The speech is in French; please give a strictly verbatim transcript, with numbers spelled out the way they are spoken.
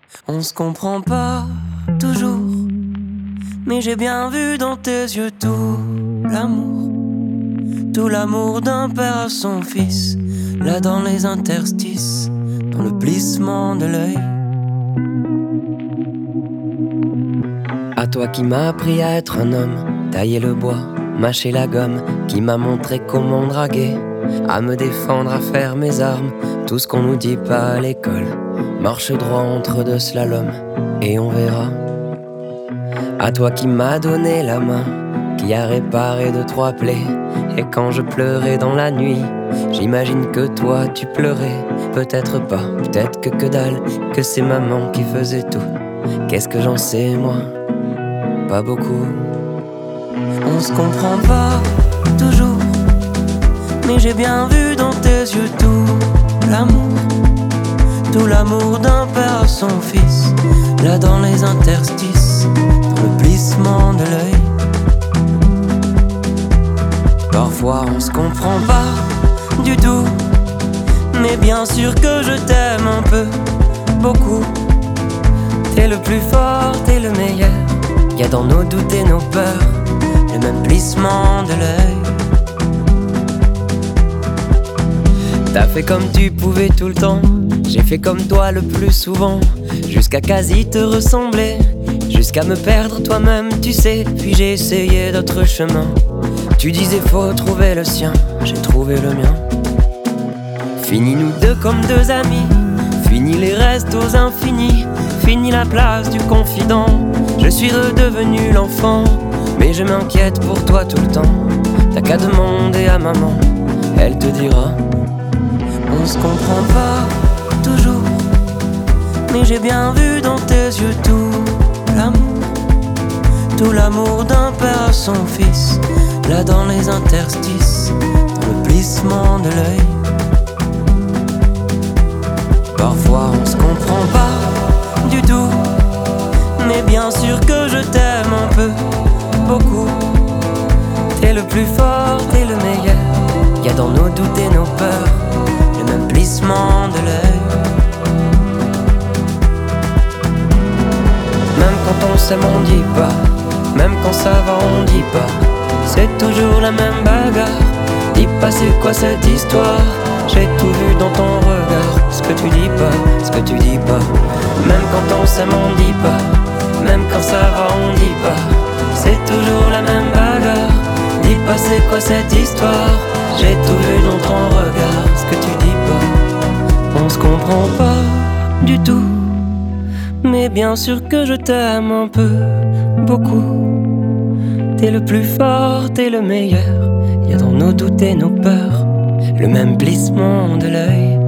On se comprend pas toujours, mais j'ai bien vu dans tes yeux tout l'amour, tout l'amour d'un père à son fils, là dans les interstices, dans le plissement de l'œil. À toi qui m'as appris à être un homme, tailler le bois, mâcher la gomme, qui m'a montré comment draguer, à me défendre, à faire mes armes, tout ce qu'on nous dit pas à l'école. Marche droit entre deux slaloms et on verra. À toi qui m'as donné la main, qui a réparé deux trois plaies, et quand je pleurais dans la nuit, j'imagine que toi tu pleurais. Peut-être pas, peut-être que que dalle, que c'est maman qui faisait tout. Qu'est-ce que j'en sais moi? Pas beaucoup. On se comprend pas toujours, mais j'ai bien vu dans tes yeux tout l'amour, tout l'amour d'un père à son fils, là dans les interstices, dans le plissement de l'œil. Parfois on se comprend pas du tout, mais bien sûr que je t'aime un peu, beaucoup. T'es le plus fort, t'es le meilleur. Y'a dans nos doutes et nos peurs le même plissement de l'œil. T'as fait comme tu pouvais tout le temps, j'ai fait comme toi le plus souvent, jusqu'à quasi te ressembler, jusqu'à me perdre toi-même, tu sais. Puis j'ai essayé d'autres chemins. Tu disais faut trouver le sien, j'ai trouvé le mien. Fini nous deux comme deux amis, fini les restes aux infinis, fini la place du confident. Je suis redevenu l'enfant, mais je m'inquiète pour toi tout le temps. T'as qu'à demander à maman, elle te dira. On se comprend pas toujours, mais j'ai bien vu dans tes yeux tout l'amour, tout l'amour d'un père à son fils, là dans les interstices, dans le plissement de l'œil. Parfois on se comprend pas du tout, mais bien sûr que je t'aime un peu, beaucoup. T'es le plus fort, t'es le meilleur. Y'a dans nos doutes et nos peurs le même plissement de l'œil. Même quand on s'aime on dit pas, même quand ça va on dit pas, c'est toujours la même bagarre. Dis pas c'est quoi cette histoire, j'ai tout vu dans ton regard. Ce que tu dis pas, ce que tu dis pas, même quand on s'aime on dit pas, même quand ça va on dit pas, c'est toujours la même bagarre. Dis pas c'est quoi cette histoire, j'ai tout vu dans ton regard. Ce que tu dis pas, on se comprend pas du tout, mais bien sûr que je t'aime un peu, beaucoup. T'es le plus fort, t'es le meilleur. Y'a dans nos doutes et nos peurs le même plissement de l'œil.